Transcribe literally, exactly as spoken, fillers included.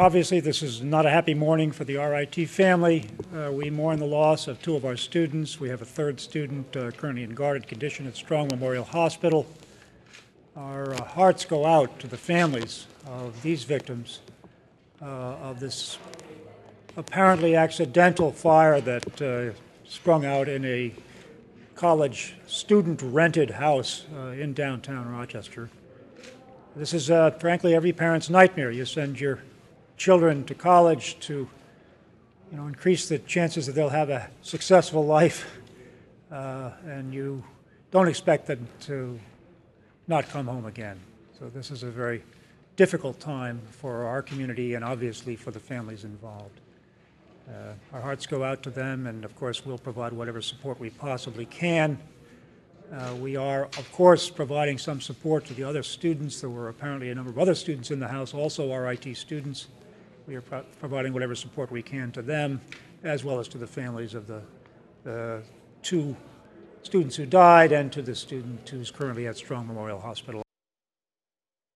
Obviously, this is not a happy morning for the R I T family. Uh, we mourn the loss of two of our students. We have a third student uh, currently in guarded condition at Strong Memorial Hospital. Our uh, hearts go out to the families of these victims uh, of this apparently accidental fire that uh, sprung out in a college student-rented house uh, in downtown Rochester. This is, uh, frankly, every parent's nightmare. You send your children to college to, you know, increase the chances that they'll have a successful life, uh, and you don't expect them to not come home again. So this is a very difficult time for our community and obviously for the families involved. Uh, our hearts go out to them, and of course we'll provide whatever support we possibly can. Uh, we are, of course, providing some support to the other students. There were apparently a number of other students in the house, also R I T students. We are pro providing whatever support we can to them, as well as to the families of the, the two students who died and to the student who's currently at Strong Memorial Hospital.